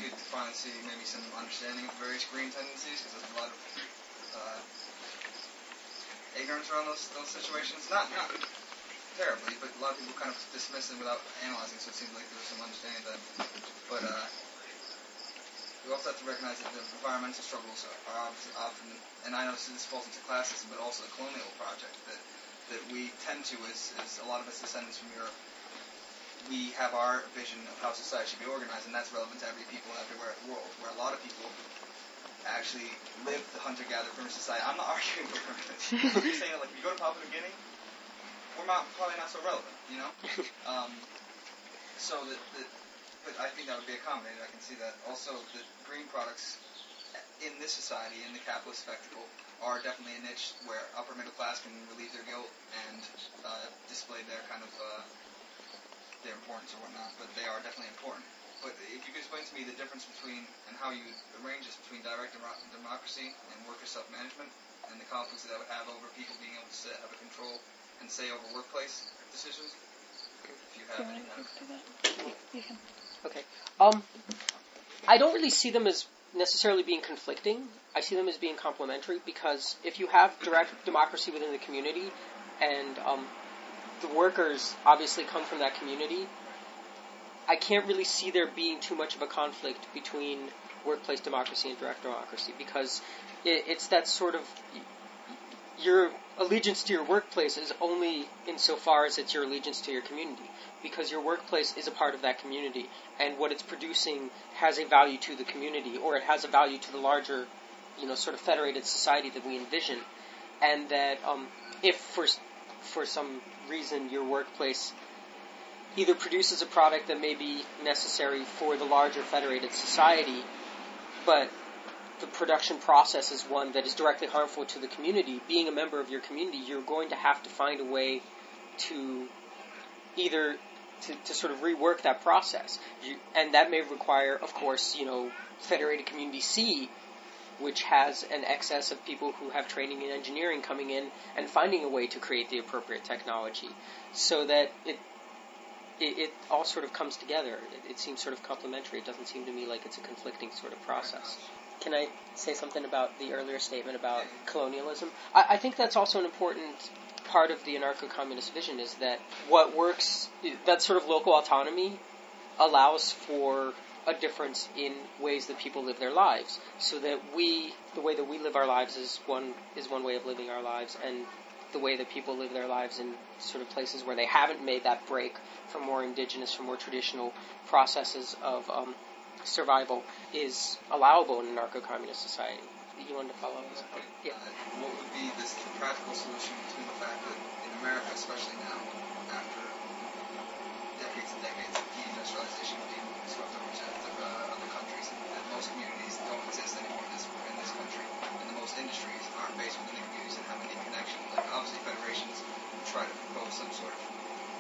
good to finally see maybe some understanding of various green tendencies, because there's a lot of ignorance around those situations. Not terribly, but a lot of people kind of dismiss it without analyzing, so it seems like there was some understanding of that. But we also have to recognize that the environmental struggles are often, and I know this falls into classism, but also the colonial project that we tend to, as a lot of us descendants from Europe, we have our vision of how society should be organized, and that's relevant to every people everywhere in the world, where a lot of people actually live the hunter-gatherer primitive society. I'm not arguing for primitive. I'm just saying that, like, if you go to Papua New Guinea, we're probably not so relevant, you know? But I think that would be accommodated. I can see that. Also, the green products in this society, in the capitalist spectacle, are definitely a niche where upper middle class can relieve their guilt and display their kind of their importance or whatnot. But they are definitely important. But if you could explain to me the difference between, and how you arrange this between direct democracy and worker self-management, and the conflicts that would have over people being able to have a control and say over workplace decisions, if you have any kind of... Okay. I don't really see them as necessarily being conflicting. I see them as being complementary, because if you have direct democracy within the community, and the workers obviously come from that community, I can't really see there being too much of a conflict between workplace democracy and direct democracy, because it's that sort of, your allegiance to your workplace is only insofar as it's your allegiance to your community, because your workplace is a part of that community, and what it's producing has a value to the community, or it has a value to the larger, sort of federated society that we envision, and that if for some reason your workplace either produces a product that may be necessary for the larger federated society, but the production process is one that is directly harmful to the community, being a member of your community, you're going to have to find a way to either to sort of rework that process. And that may require, of course, Federated Community C, which has an excess of people who have training in engineering coming in and finding a way to create the appropriate technology, so that it all sort of comes together. It seems sort of complementary. It doesn't seem to me like it's a conflicting sort of process. Can I say something about the earlier statement about colonialism? I think that's also an important part of the anarcho-communist vision, is that what works, that sort of local autonomy allows for a difference in ways that people live their lives, so that the way that we live our lives is one way of living our lives, and the way that people live their lives in sort of places where they haven't made that break from more indigenous, from more traditional processes of survival is allowable in an anarcho-communist society. You wanted to follow this? Yeah. What would be this practical solution between the fact that in America, especially now, after decades and decades of deindustrialization being swept over to other countries, that most communities don't exist anymore in this country, and the most industries aren't based within the communities and have any connection. Like, obviously, federations try to propose some sort of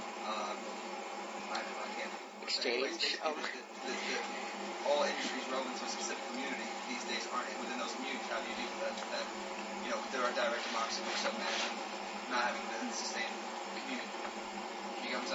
I can't exchange. All industries relevant to a specific community these days aren't within those communities. How do you deal with that? There are direct democracy or self-management, not having the sustained community. You know what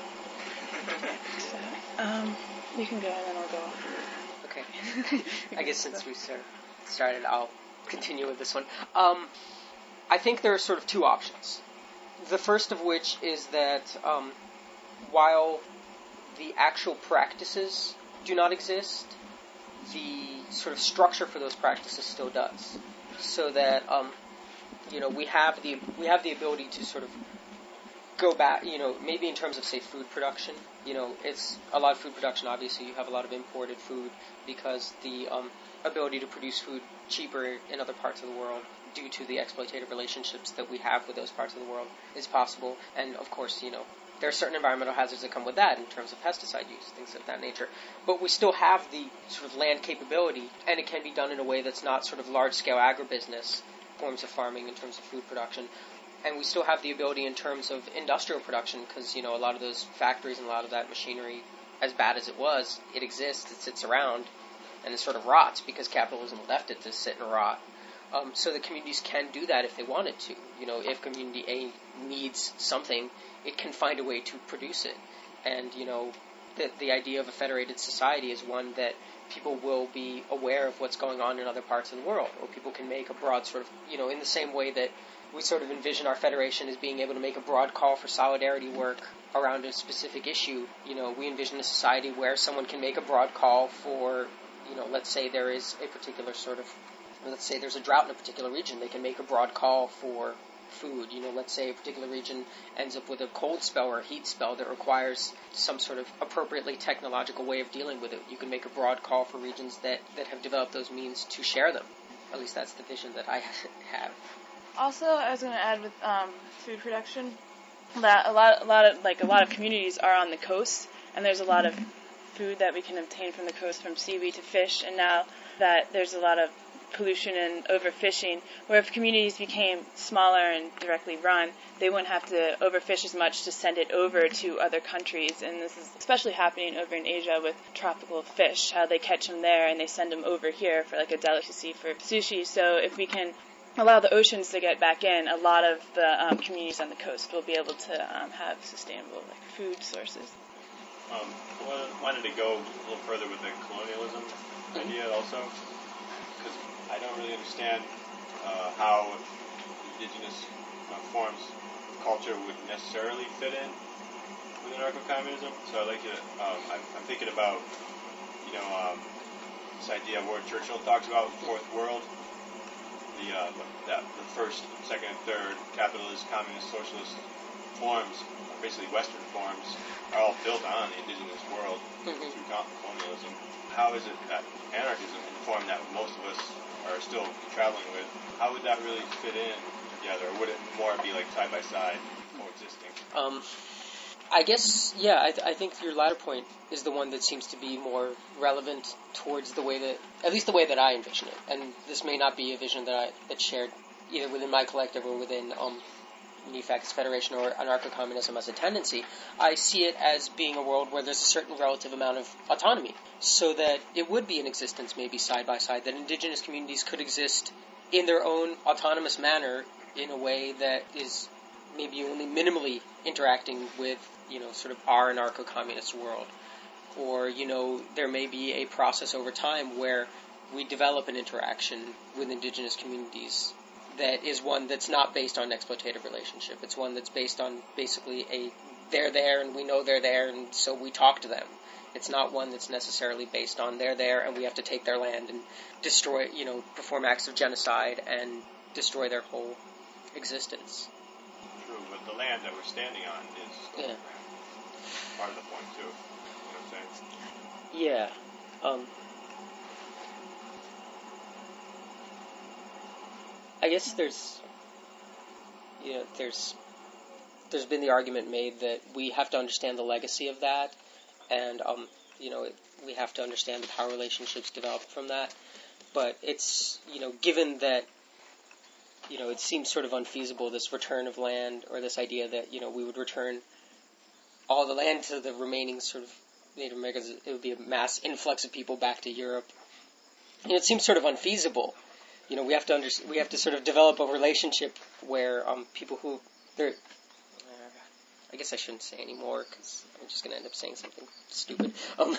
I'm saying? You can go and then I'll go. Okay. I guess since we started, I'll continue with this one. I think there are sort of two options. The first of which is that while the actual practices do not exist, the sort of structure for those practices still does. So that we have the ability to sort of go back, maybe in terms of, say, food production. It's a lot of food production. Obviously, you have a lot of imported food because the ability to produce food cheaper in other parts of the world, due to the exploitative relationships that we have with those parts of the world, is possible. And of course, there are certain environmental hazards that come with that in terms of pesticide use, things of that nature. But we still have the sort of land capability, and it can be done in a way that's not sort of large-scale agribusiness forms of farming in terms of food production. And we still have the ability in terms of industrial production, because, a lot of those factories and a lot of that machinery, as bad as it was, it exists, it sits around, and it sort of rots because capitalism left it to sit and rot. So the communities can do that if they wanted to. If community A needs something, it can find a way to produce it. And, that the idea of a federated society is one that people will be aware of what's going on in other parts of the world, or people can make a broad sort of, in the same way that we sort of envision our federation as being able to make a broad call for solidarity work around a specific issue. We envision a society where someone can make a broad call for, let's say there is a particular let's say there's a drought in a particular region, they can make a broad call for food. Let's say a particular region ends up with a cold spell or a heat spell that requires some sort of appropriately technological way of dealing with it. You can make a broad call for regions that have developed those means to share them. At least that's the vision that I have. Also, I was going to add with food production that a lot of communities are on the coast, and there's a lot of food that we can obtain from the coast, from seaweed to fish, and now that there's a lot of pollution and overfishing, where if communities became smaller and directly run, they wouldn't have to overfish as much to send it over to other countries. And this is especially happening over in Asia with tropical fish, how they catch them there and they send them over here for like a delicacy for sushi. So if we can allow the oceans to get back in, a lot of the communities on the coast will be able to have sustainable food sources. I wanted to go a little further with the colonialism idea also, because I don't really understand how indigenous forms of culture would necessarily fit in with anarcho-communism. So I'd like to, I'm thinking about, this idea where Churchill talks about fourth world, the first, second, and third capitalist, communist, socialist forms, basically Western forms, are all built on the indigenous world through colonialism. How is it that anarchism, in the form that most of us are still traveling with, how would that really fit in together? Or would it more be like side by side, coexisting? I guess, yeah, I think your latter point is the one that seems to be more relevant towards the way that, at least the way that I envision it. And this may not be a vision that's shared either within my collective or within NEFAC's Federation or anarcho-communism as a tendency. I see it as being a world where there's a certain relative amount of autonomy, so that it would be in existence maybe side by side, that indigenous communities could exist in their own autonomous manner in a way that is maybe only minimally interacting with, sort of our anarcho-communist world. Or, there may be a process over time where we develop an interaction with indigenous communities that is one that's not based on an exploitative relationship. It's one that's based on basically they're there and we know they're there and so we talk to them. It's not one that's necessarily based on they're there and we have to take their land and destroy, perform acts of genocide and destroy their whole existence. True, but the land that we're standing on is part of the point too. You know what I'm saying? Yeah. I guess there's been the argument made that we have to understand the legacy of that, and we have to understand the power relationships developed from that. But it's given that it seems sort of unfeasible, this return of land, or this idea that we would return all the land to the remaining sort of Native Americans. It would be a mass influx of people back to Europe. It seems sort of unfeasible. We have to sort of develop a relationship where people who they're. I guess I shouldn't say any more because I'm just going to end up saying something stupid.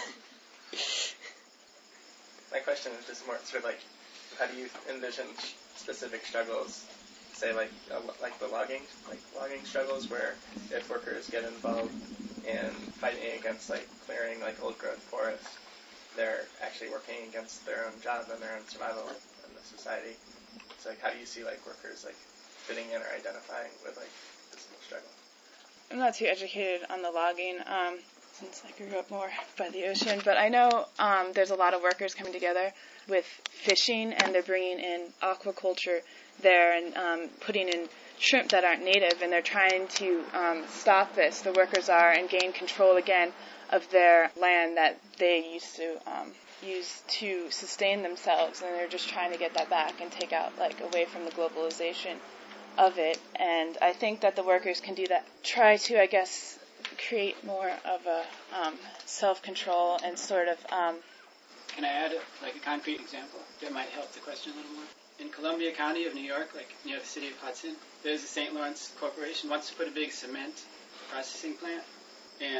My question is just more sort of like, how do you envision specific struggles, say like the logging struggles, where if workers get involved in fighting against clearing old growth forests, they're actually working against their own job and their own survival in the society. So how do you see workers fitting in or identifying with this whole struggle? I'm not too educated on the logging since I grew up more by the ocean, but I know there's a lot of workers coming together with fishing, and they're bringing in aquaculture there and putting in shrimp that aren't native, and they're trying to stop this, the workers are, and gain control again of their land that they used to use to sustain themselves, and they're just trying to get that back and take out away from the globalization of it. And I think that the workers can do that, try to, I guess, create more of a self-control and sort of... Can I add a concrete example that might help the question a little more? In Columbia County of New York, near the city of Hudson, there's a St. Lawrence Corporation wants to put a big cement processing plant, and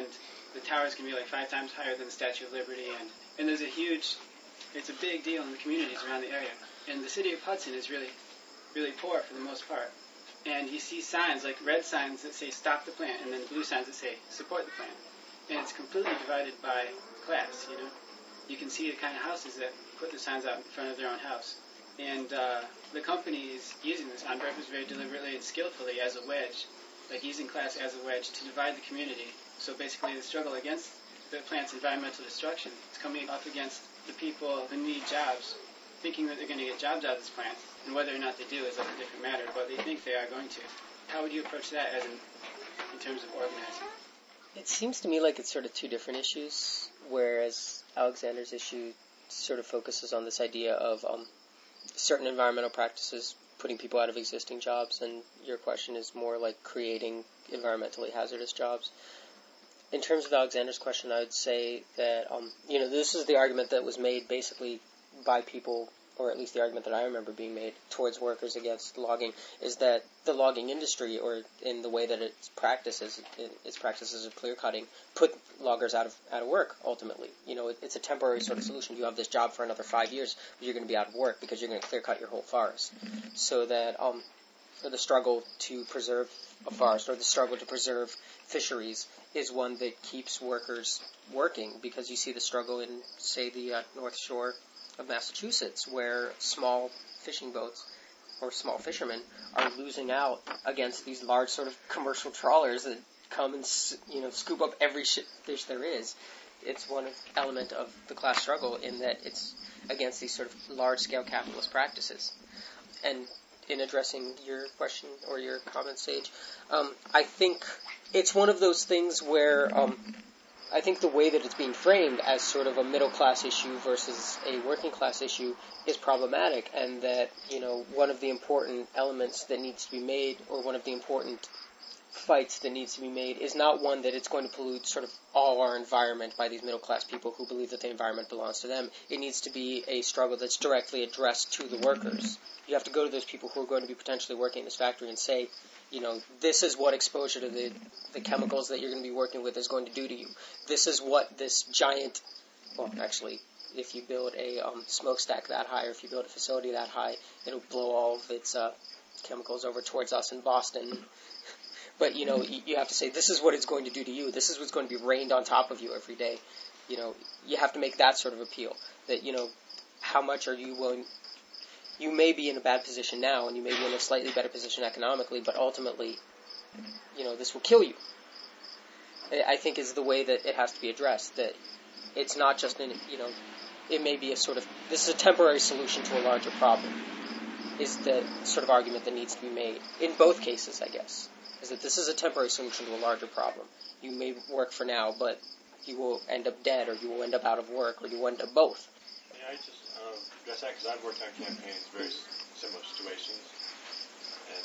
the towers can be like 5 times higher than the Statue of Liberty, and there's it's a big deal in the communities around the area. And the city of Hudson is really, really poor for the most part. And you see signs, like red signs that say stop the plant, and then blue signs that say support the plant. And it's completely divided by class, you know. You can see the kind of houses that put the signs out in front of their own house. And the company is using this on purpose very deliberately and skillfully as a wedge, like using class as a wedge to divide the community. So basically the struggle against the plant's environmental destruction is coming up against the people who need jobs, thinking that they're going to get jobs out of this plant. And whether or not they do is like a different matter, but they think they are going to. How would you approach that as in terms of organizing? It seems to me like it's sort of two different issues, whereas Alexander's issue sort of focuses on this idea of certain environmental practices putting people out of existing jobs, and your question is more like creating environmentally hazardous jobs. In terms of Alexander's question, I would say that, this is the argument that was made basically by people, or at least the argument that I remember being made towards workers against logging, is that the logging industry, or in the way that its practices of clear cutting, put loggers out of work, ultimately. It's a temporary sort of solution. You have this job for another 5 years, but you're going to be out of work because you're going to clear cut your whole forest. So that the struggle to preserve a forest, or the struggle to preserve fisheries, is one that keeps workers working, because you see the struggle in, say, the North Shore of Massachusetts, where small fishing boats or small fishermen are losing out against these large sort of commercial trawlers that come and scoop up every fish there is. It's one element of the class struggle in that it's against these sort of large-scale capitalist practices. And in addressing your question or your comment, Sage, I think it's one of those things where I think the way that it's being framed as sort of a middle-class issue versus a working-class issue is problematic, and that, one of the important elements that needs to be made, or one of the important fights that needs to be made, is not one that it's going to pollute sort of all our environment by these middle-class people who believe that the environment belongs to them. It needs to be a struggle that's directly addressed to the workers. You have to go to those people who are going to be potentially working in this factory and say, this is what exposure to the chemicals that you're going to be working with is going to do to you. This is what this giant, if you build a smokestack that high, or if you build a facility that high, it'll blow all of its chemicals over towards us in Boston. But, you have to say, this is what it's going to do to you. This is what's going to be rained on top of you every day. You have to make that sort of appeal. That, how much are you willing... You may be in a bad position now, and you may be in a slightly better position economically, but ultimately, this will kill you. I think is the way that it has to be addressed. That it's not just it may be a sort of, this is a temporary solution to a larger problem, is the sort of argument that needs to be made. In both cases, I guess, is that this is a temporary solution to a larger problem. You may work for now, but you will end up dead, or you will end up out of work, or you will end up both. Yeah, I just address that because I've worked on campaigns, very similar situations, and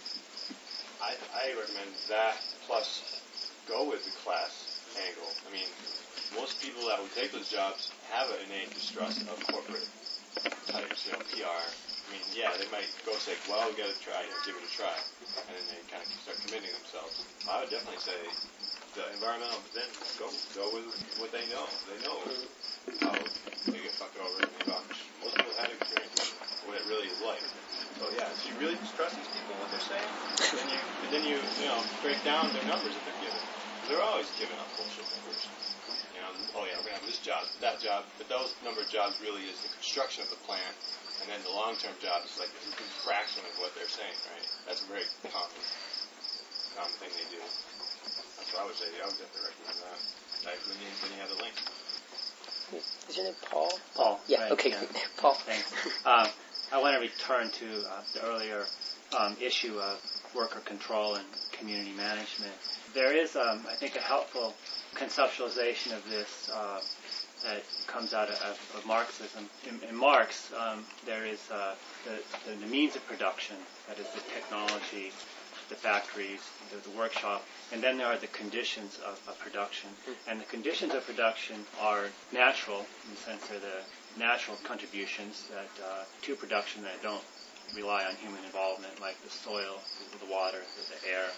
I recommend that plus go with the class angle. I mean, most people that would take those jobs have an innate distrust of corporate types, PR. I mean, yeah, they might go say, well, we got to try, give it a try, and then they kind of start committing themselves. I would definitely say the environmental, then go with what they know. They know how they get fucked over. Most people have experience what it really is like. So yeah, so you really distrust these people, what they're saying, and then you break down their numbers that they're giving. They're always giving up bullshit numbers. Oh yeah, we're gonna have this job, that job, but those number of jobs really is the construction of the plant, and then the long-term job is like a fraction of what they're saying, right? That's a very common thing they do. That's what I would say. I would definitely recommend that. When you have the link. Is your name Paul? Paul. Yeah, right, okay. Yeah. Paul. Thanks. I want to return to the earlier issue of worker control and community management. There is, I think, a helpful conceptualization of this that comes out of Marxism. In Marx, there is the means of production, that is the technology, the factories, the workshop, and then there are the conditions of production. And the conditions of production are natural, in the sense they're the natural contributions to production that don't rely on human involvement, like the soil, the water, the air.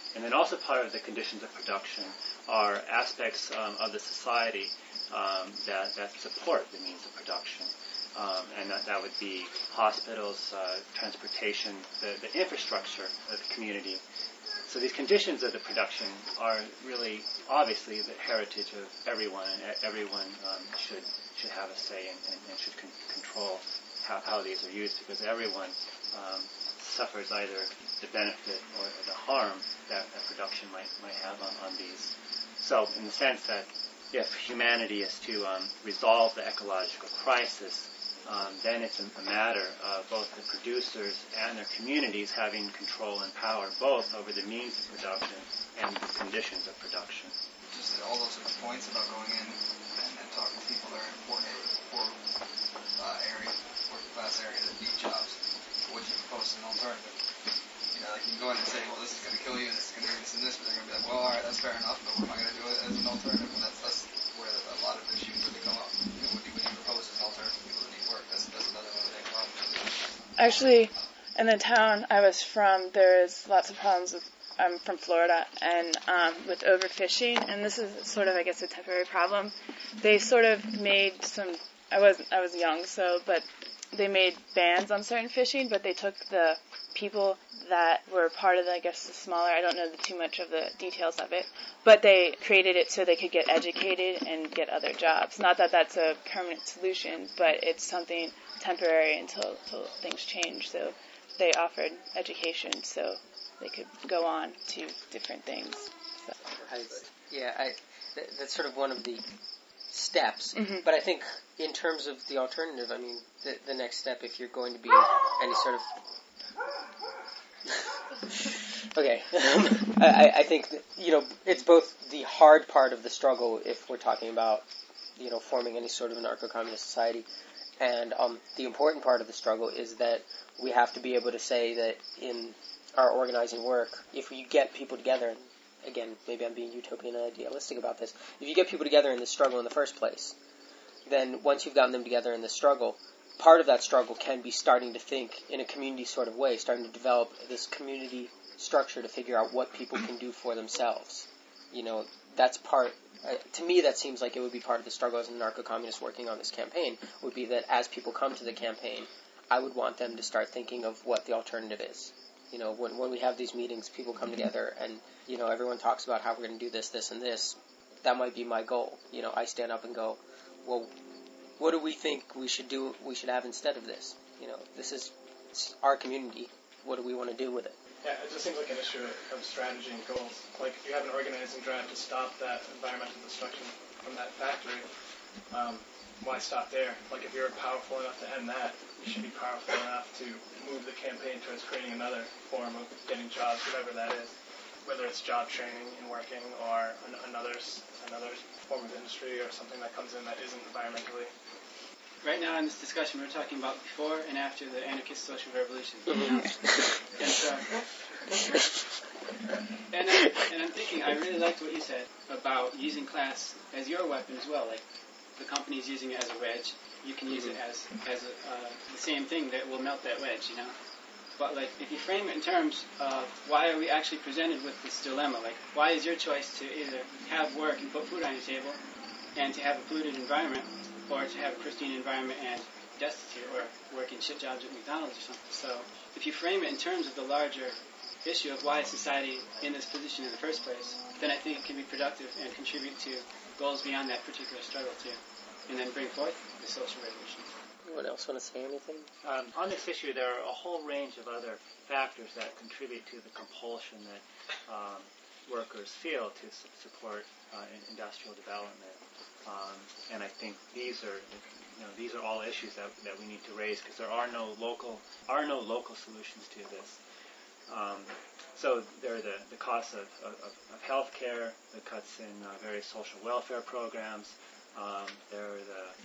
And then also part of the conditions of production are aspects of the society that support the means of production. And that would be hospitals, transportation, the infrastructure of the community. So these conditions of the production are really, obviously, the heritage of everyone, and everyone should have a say and should control how these are used, because everyone suffers either the benefit or the harm that production might have on these. So in the sense that if humanity is to resolve the ecological crisis, then it's a matter of both the producers and their communities having control and power both over the means of production and the conditions of production. Just all those sorts of points about going in and talking to people that are in poor area, working class area that need jobs. What you propose as an alternative? You know, like you can go in and say, well, this is going to kill you, and this is going to do this and this, but they're going to be like, well, all right, that's fair enough, but what am I going to do as an alternative? And that's where a lot of issues really come up. You know, what do you propose as an alternative to people that need work? That's another one of the big problems. Actually, in the town I was from, there's lots of problems with, I'm from Florida, and with overfishing, and this is sort of, I guess, a temporary problem. They sort of made some, I was young, but they made bans on certain fishing, but they took the people that were part of the, I guess, the smaller, I don't know too much of the details of it, but they created it so they could get educated and get other jobs. Not that that's a permanent solution, but it's something temporary until things change. So they offered education so they could go on to different things. So. That's sort of one of the steps. Mm-hmm. But I think in terms of the alternative, I mean, the next step, if you're going to be any sort of... Okay. I think that, it's both the hard part of the struggle if we're talking about, forming any sort of anarcho-communist society, and the important part of the struggle is that we have to be able to say that in our organizing work, if we get people together, and again, maybe I'm being utopian and idealistic about this, if you get people together in this struggle in the first place, then once you've gotten them together in this struggle, part of that struggle can be starting to think in a community sort of way, starting to develop this community structure to figure out what people can do for themselves. That's part, to me that seems like it would be part of the struggle as an anarcho-communist working on this campaign, would be that as people come to the campaign, I would want them to start thinking of what the alternative is. When we have these meetings, people come together and, everyone talks about how we're going to do this, this, and this. That might be my goal. I stand up and go, well, what do we think we should have instead of this? This is our community. What do we want to do with it? Yeah, it just seems like an issue of strategy and goals. Like, if you have an organizing drive to stop that environmental destruction from that factory, why stop there? Like, if you're powerful enough to end that, you should be powerful enough to move the campaign towards creating another form of getting jobs, whatever that is. Whether it's job training in working or another form of industry or something that comes in that isn't environmentally. Right now in this discussion, we're talking about before and after the anarchist social revolution. And I'm thinking, I really liked what you said about using class as your weapon as well. Like, the company's using it as a wedge. You can use it as the same thing that will melt that wedge, But, like, if you frame it in terms of why are we actually presented with this dilemma? Like, why is your choice to either have work and put food on your table and to have a polluted environment, or to have a pristine environment and destitute, or work in shit jobs at McDonald's or something? So if you frame it in terms of the larger issue of why is society in this position in the first place, then I think it can be productive and contribute to goals beyond that particular struggle too, and then bring forth the social revolution. Anyone else want to say anything? On this issue, there are a whole range of other factors that contribute to the compulsion that workers feel to support industrial development. And I think these are all issues that we need to raise, because there are no local solutions to this. So there are the costs of health care, the cuts in various social welfare programs. There are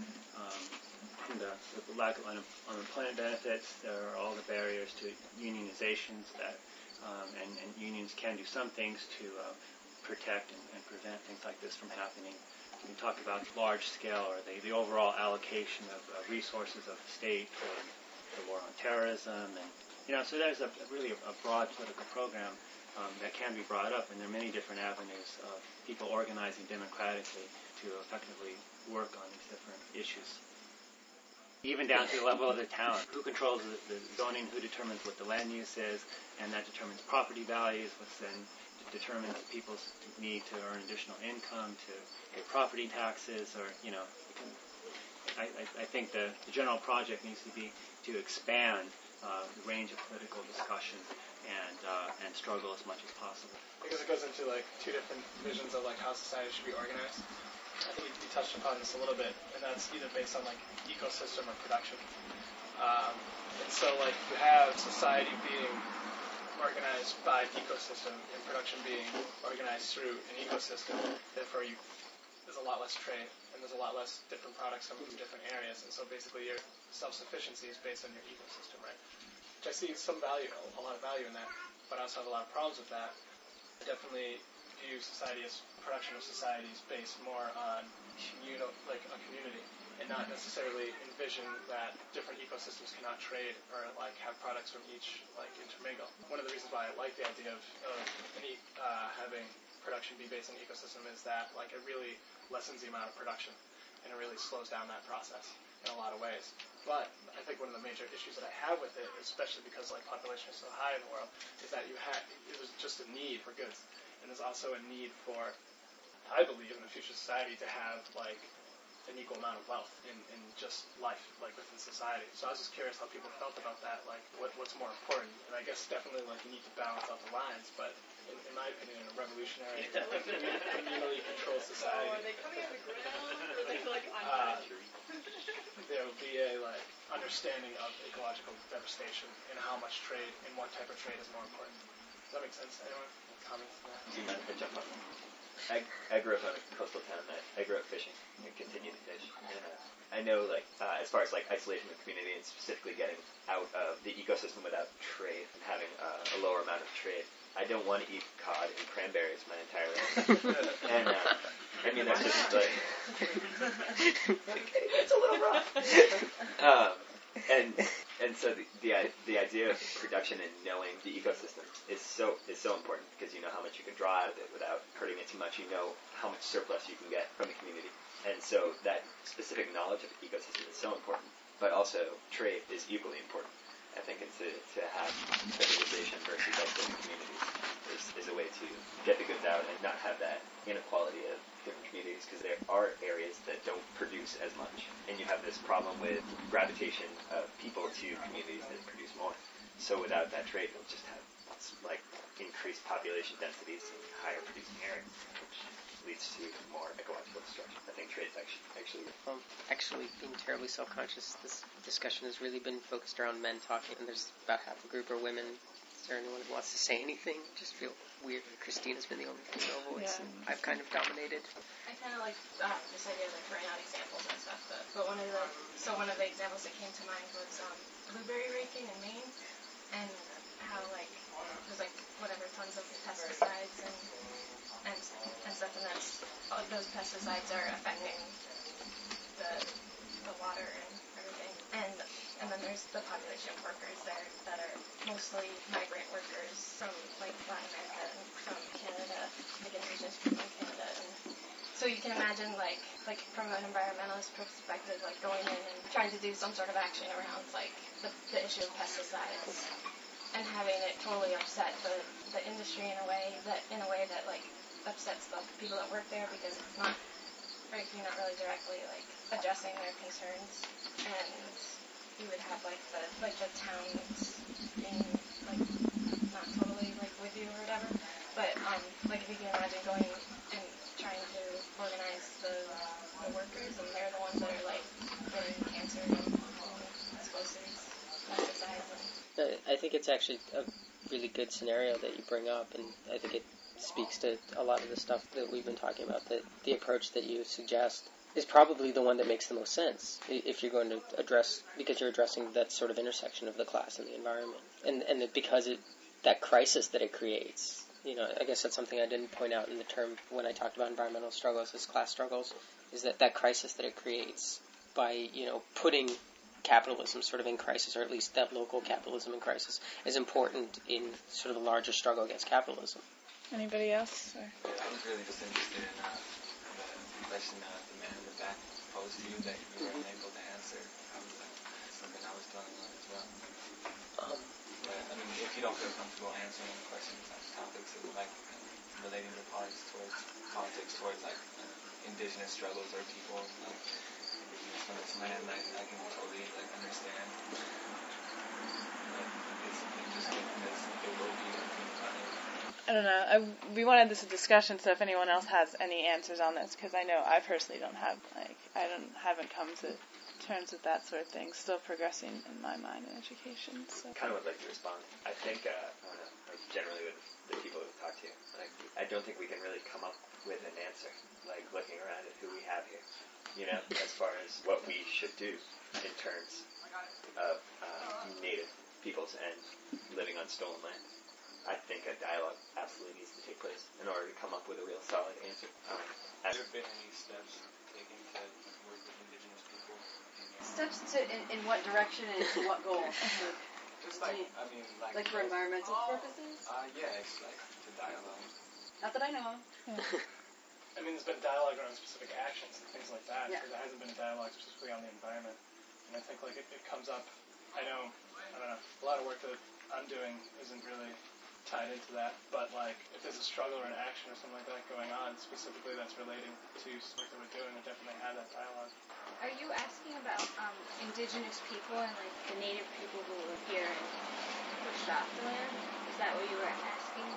the lack of unemployment benefits. There are all the barriers to unionizations and unions can do some things to protect and prevent things like this from happening. We can talk about large scale or the overall allocation of resources of the state for the war on terrorism, and so there's really a broad political program that can be brought up, and there are many different avenues of people organizing democratically to effectively work on these different issues. Even down to the level of the town. Who controls the zoning, who determines what the land use is, and that determines property values, which then determines people's need to earn additional income, to pay property taxes, or, I think the general project needs to be to expand the range of political discussion and struggle as much as possible. Because it goes into like two different visions of like how society should be organized. I think you touched upon this a little bit, and that's either based on like ecosystem or production. And so like you have society being organized by ecosystem and production being organized through an ecosystem. Therefore, there's a lot less trade and there's a lot less different products coming from different areas. And so basically your self-sufficiency is based on your ecosystem, right? Which I see some value, a lot of value in that, but I also have a lot of problems with that. I definitely view society as production of societies based more on like a community, and not necessarily envision that different ecosystems cannot trade or like have products from each like intermingle. One of the reasons why I like the idea of having production be based on ecosystem is that like it really lessens the amount of production and it really slows down that process in a lot of ways. But I think one of the major issues that I have with it, especially because like population is so high in the world, is that it was just a need for goods. And there's also a need for, I believe, in a future society to have like an equal amount of wealth in just life, like within society. So I was just curious how people felt about that, like what's more important. And I guess definitely like you need to balance out the lines, but in my opinion, in a revolutionary, communally controlled society, there will be a like understanding of ecological devastation and how much trade and what type of trade is more important. Does that make sense to anyone? Comments on that? Do you mind if I jump on that? I grew up in a coastal town. I grew up fishing and continue to fish. And I know, like, as far as like isolation of the community and specifically getting out of the ecosystem without trade and having a lower amount of trade, I don't want to eat cod and cranberries my entire life. And I mean that's just like it's a little rough. And so the idea of production and knowing the ecosystem is so important because you know how much you can draw out of it without hurting it too much. You know how much surplus you can get from the community, and so that specific knowledge of the ecosystem is so important. But also trade is equally important. I think to have specialization versus isolated communities is a way to get the goods out and not have that inequality of different communities, because there are areas that don't produce as much, and you have this problem with gravitation of people to communities that produce more. So without that trade, you'll just have like increased population densities in higher producing areas, which leads to more ecological destruction. I think trade's actually. Actually, being terribly self-conscious, this discussion has really been focused around men talking, and there's about half the group are women. Is there anyone who wants to say anything? Just feel weird. Christina's been the only female voice, and I've kind of dominated. I kind of like this idea of like throwing out examples and stuff, but one of the examples that came to mind was blueberry raking in Maine, and how like there's like whatever tons of pesticides and stuff, and those pesticides are affecting the water and everything, and then there's the population of workers there that are mostly migrant workers from like Latin America and from Canada, like indigenous people in Canada, and so you can imagine like from an environmentalist perspective, like going in and trying to do some sort of action around like the issue of pesticides and having it totally upset the industry in a way that like upsets the people that work there, because it's not, right, you're not really directly like addressing their concerns, and you would have like the towns being like not totally like with you or whatever, but like if you can imagine going and trying to organize the workers, and they're the ones that are like getting cancer and exposed to these pesticides. I think it's actually a really good scenario that you bring up, and I think it speaks to a lot of the stuff that we've been talking about. That the approach that you suggest is probably the one that makes the most sense if you're going to address, because you're addressing that sort of intersection of the class and the environment, and because that crisis that it creates. You know, I guess that's something I didn't point out in the term when I talked about environmental struggles as class struggles, is that crisis that it creates by, you know, putting capitalism sort of in crisis, or at least that local capitalism in crisis, is important in sort of the larger struggle against capitalism. Anybody else? Or? I was really just interested in the question the man in the back posed to you that you were unable to answer. Something I was dwelling on as well. But, I mean, if you don't feel comfortable answering any questions on topics of like relating to politics towards like indigenous struggles or people like indigenous from this land, I can totally like understand. But it's interesting because it will be I don't know. We wanted this a discussion, so if anyone else has any answers on this, because I know I personally don't have, haven't come to terms with that sort of thing. Still progressing in my mind in education. So. Kind of would like to respond. I think, generally with the people we've talked to, I don't think we can really come up with an answer, like looking around at who we have here, as far as what we should do in terms of native peoples and living on stolen land. I think a dialogue absolutely needs to take place in order to come up with a real solid answer. Have there been any steps taken to work with indigenous people? Steps in what direction and to what goal? Just like for environmental purposes? Yeah, it's like to dialogue. Not that I know of. Yeah. I mean, there's been dialogue around specific actions and things like that, Yeah. but there hasn't been a dialogue specifically on the environment. And I think like it comes up. I don't know, a lot of work that I'm doing isn't really tied into that, but like if there's a struggle or an action or something like that going on, specifically that's relating to work that we're doing, we definitely have that dialogue. Are you asking about indigenous people and like the native people who live here and pushed off the land? Is that what you were asking?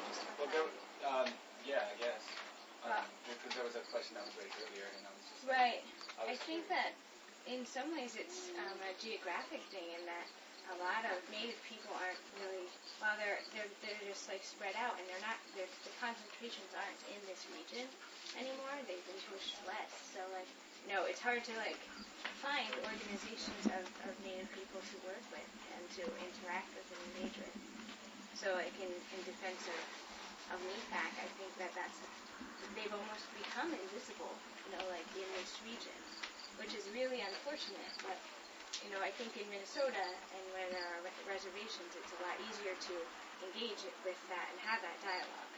Yeah, I guess. Because there was a question that was raised earlier, and I was just right. I think that in some ways it's a geographic thing, in that a lot of native people aren't really, well, they're just like spread out, and the concentrations aren't in this region anymore. They've been pushed west, so like, it's hard to like find organizations of native people to work with and to interact with and engage with. So like in defense of NEFAC, I think they've almost become invisible, like in this region, which is really unfortunate, but I think in Minnesota and where there are reservations, it's a lot easier to engage with that and have that dialogue.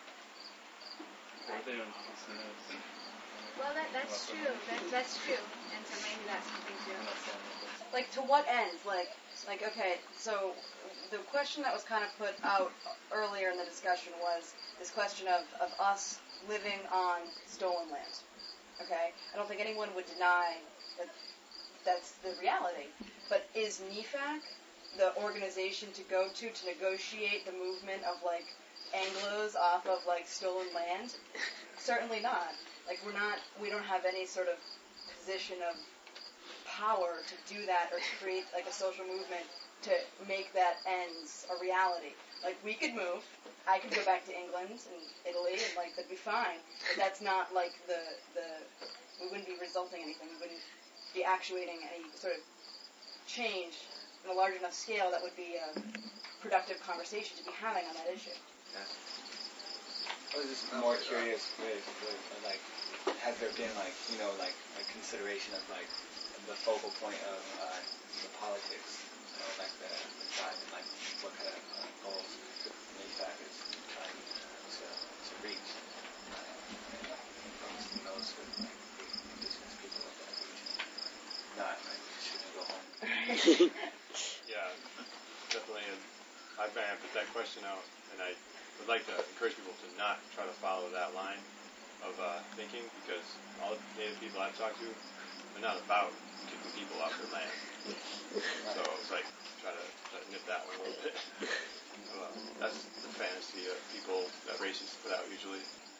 Or they don't consider us. Well, that's true. That's true. And so maybe that's something too. Like, to what end? Like, okay, so the question that was kind of put out earlier in the discussion was this question of us living on stolen land. Okay? I don't think anyone would deny that that's the reality. But is NEFAC the organization to go to negotiate the movement of, like, Anglos off of, like, stolen land? Certainly not. Like, we don't have any sort of position of power to do that or to create, like, a social movement to make that ends a reality. Like, we could move. I could go back to England and Italy and, like, that'd be fine. But that's not, like, we wouldn't be resulting in anything. We wouldn't be actuating any sort of change on a large enough scale that would be a productive conversation to be having on that issue. Yeah. I was just more curious with like, has there been like, a consideration of like the focal point of the politics, like the tribe, and like what kind of goals NEFAC is trying to reach, from those with like the indigenous people of that region. Not like shouldn't go home. Yeah, definitely. And I've put that question out, and I would like to encourage people to not try to follow that line of thinking, because all the native people I've talked to are not about kicking people off their land. So it's like try to nip that one a little bit. That's the fantasy of people that racists put out usually.